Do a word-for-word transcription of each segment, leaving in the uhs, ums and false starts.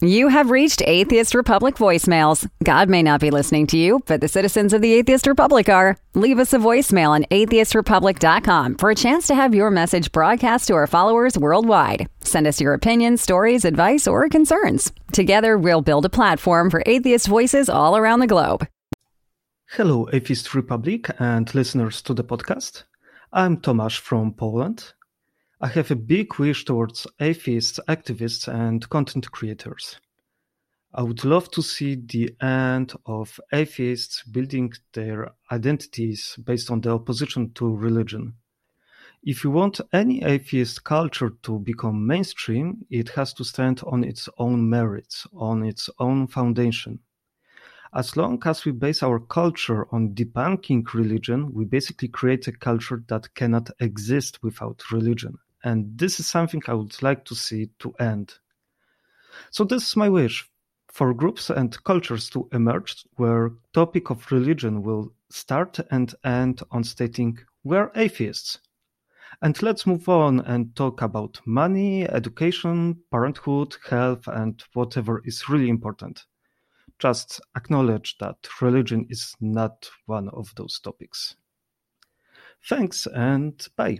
You have reached Atheist Republic voicemails. God may not be listening to you, but the citizens of the Atheist Republic are. Leave us a voicemail on atheist republic dot com for a chance to have your message broadcast to our followers worldwide. Send us your opinions, stories, advice, or concerns. Together, we'll build a platform for atheist voices all around the globe. Hello, Atheist Republic and listeners to the podcast. I'm Tomasz from Poland. I have a big wish towards atheists, activists, and content creators. I would love to see the end of atheists building their identities based on the opposition to religion. If you want any atheist culture to become mainstream, it has to stand on its own merits, on its own foundation. As long as we base our culture on debunking religion, we basically create a culture that cannot exist without religion. And this is something I would like to see to end. So this is my wish, for groups and cultures to emerge where topic of religion will start and end on stating we're atheists. And let's move on and talk about money, education, parenthood, health, and whatever is really important. Just acknowledge that religion is not one of those topics. Thanks and bye.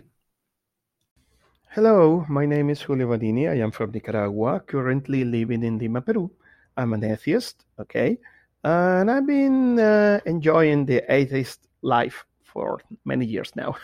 Hello, my name is Julio Vadini. I am from Nicaragua, currently living in Lima, Peru. I'm an atheist, okay? And I've been uh, enjoying the atheist life for many years now.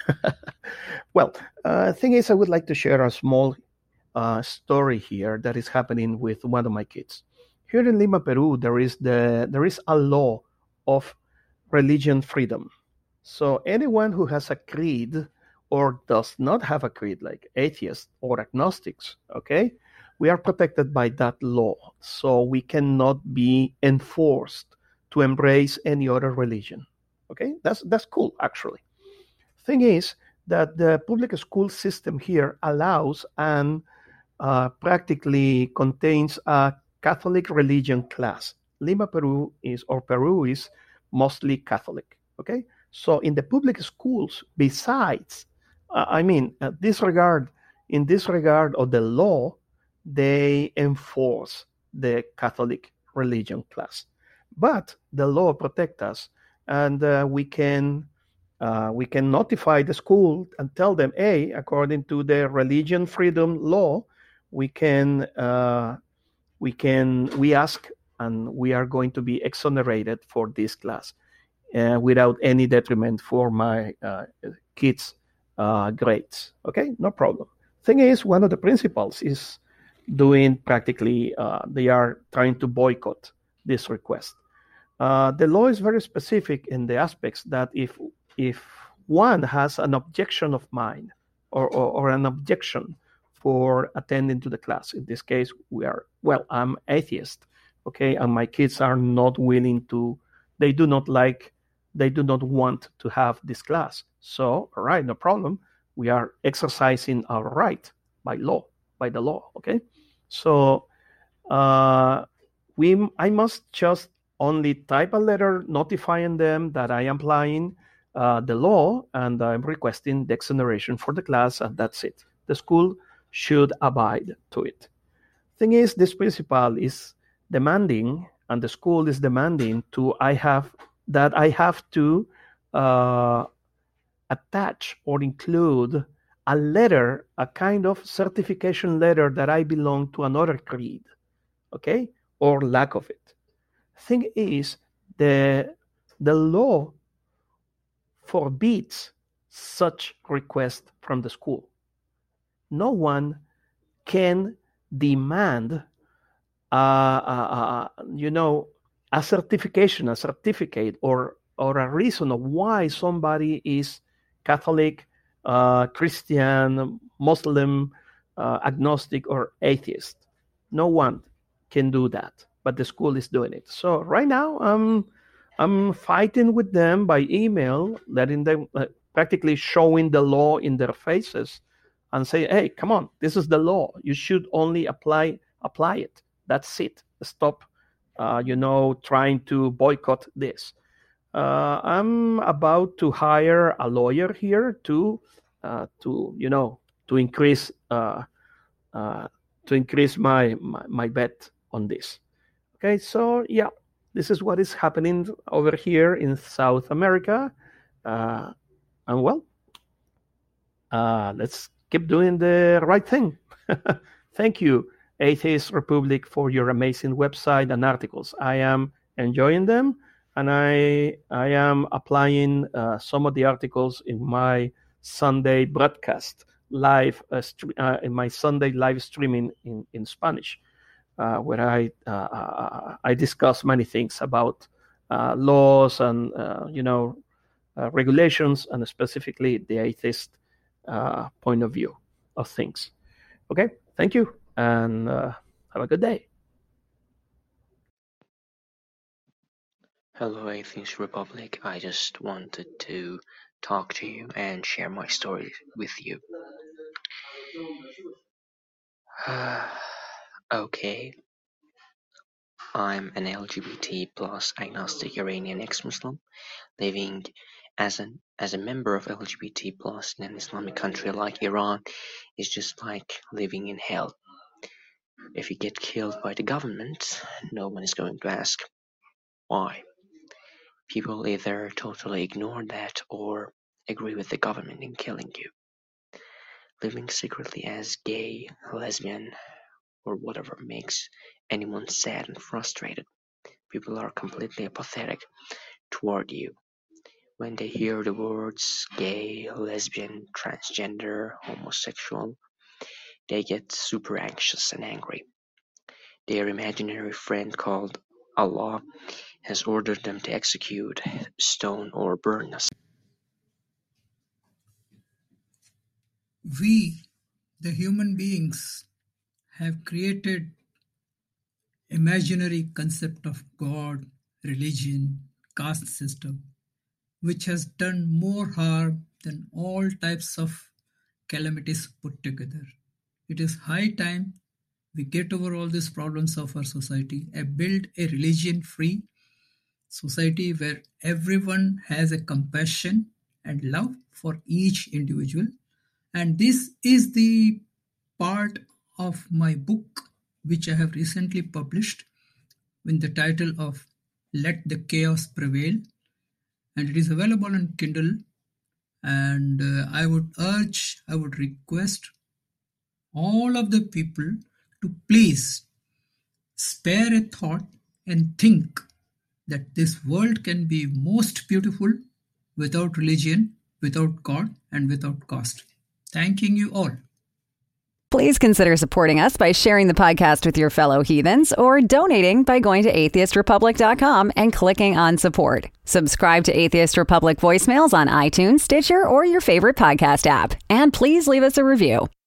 Well, uh, thing is, I would like to share a small uh, story here that is happening with one of my kids. Here in Lima, Peru, there is the there is a law of religion freedom. So anyone who has a creed or does not have a creed, like atheists or agnostics, okay, we are protected by that law. So we cannot be enforced to embrace any other religion, okay? That's that's cool, actually. Thing is that the public school system here allows and uh, practically contains a Catholic religion class. Lima, Peru is, or Peru is mostly Catholic, okay? So in the public schools, besides Uh, I mean, uh, disregard in this regard of the law, they enforce the Catholic religion class. But the law protects us, and uh, we can uh, we can notify the school and tell them, hey, according to the religion freedom law, we can uh, we can we ask and we are going to be exonerated for this class uh, without any detriment for my uh, kids. Uh, grades, okay, no problem. Thing is, one of the principals is doing practically, uh, they are trying to boycott this request. Uh, the law is very specific in the aspects that if if one has an objection of mine or, or, or an objection for attending to the class, in this case, we are, well, I'm atheist, okay, and my kids are not willing to, they do not like They do not want to have this class. So, all right, no problem. We are exercising our right by law, by the law, okay? So, uh, we, I must just only type a letter notifying them that I am applying uh, the law and I'm requesting the exoneration for the class, and that's it. The school should abide to it. Thing is, this principal is demanding, and the school is demanding to, I have that I have to uh, attach or include a letter, a kind of certification letter that I belong to another creed, okay, or lack of it. Thing is, the the law forbids such request from the school. No one can demand, uh, uh, uh, you know, a certification, a certificate, or or a reason of why somebody is Catholic, uh, Christian, Muslim, uh, agnostic, or atheist. No one can do that, but the school is doing it. So right now, I'm I'm fighting with them by email, letting them uh, practically showing the law in their faces, and say, "Hey, come on, this is the law. You should only apply apply it. That's it. Stop." Uh, you know, trying to boycott this. Uh, I'm about to hire a lawyer here to, uh, to you know, to increase, uh, uh, to increase my, my my bet on this. Okay, so yeah, this is what is happening over here in South America. Uh, and well, uh, let's keep doing the right thing. Thank you, Atheist Republic, for your amazing website and articles. I am enjoying them, and I I am applying uh, some of the articles in my Sunday broadcast live uh, st- uh, in my Sunday live streaming in in Spanish, uh, where I uh, I discuss many things about uh, laws and uh, you know uh, regulations, and specifically the atheist uh, point of view of things. Okay, thank you, and uh, have a good day. Hello, Atheist Republic. I just wanted to talk to you and share my story with you. Okay. I'm an L G B T plus agnostic Iranian ex-Muslim living as an as a member of L G B T plus in an Islamic country like Iran is just like living in hell. If you get killed by the government, no one is going to ask why. People either totally ignore that or agree with the government in killing you. Living secretly as gay, lesbian, or whatever makes anyone sad and frustrated. People are completely apathetic toward you. When they hear the words gay, lesbian, transgender, homosexual, they get super anxious and angry. Their imaginary friend called Allah has ordered them to execute, stone, or burn us. We, the human beings, have created imaginary concept of God, religion, caste system, which has done more harm than all types of calamities put together. It is high time we get over all these problems of our society and build a religion-free society where everyone has a compassion and love for each individual. And this is the part of my book which I have recently published with the title of Let the Chaos Prevail, and it is available on Kindle. And uh, I would urge, I would request all of the people to please spare a thought and think that this world can be most beautiful without religion, without God, and without caste. Thanking you all. Please consider supporting us by sharing the podcast with your fellow heathens or donating by going to atheist republic dot com and clicking on support. Subscribe to Atheist Republic voicemails on iTunes, Stitcher, or your favorite podcast app. And please leave us a review.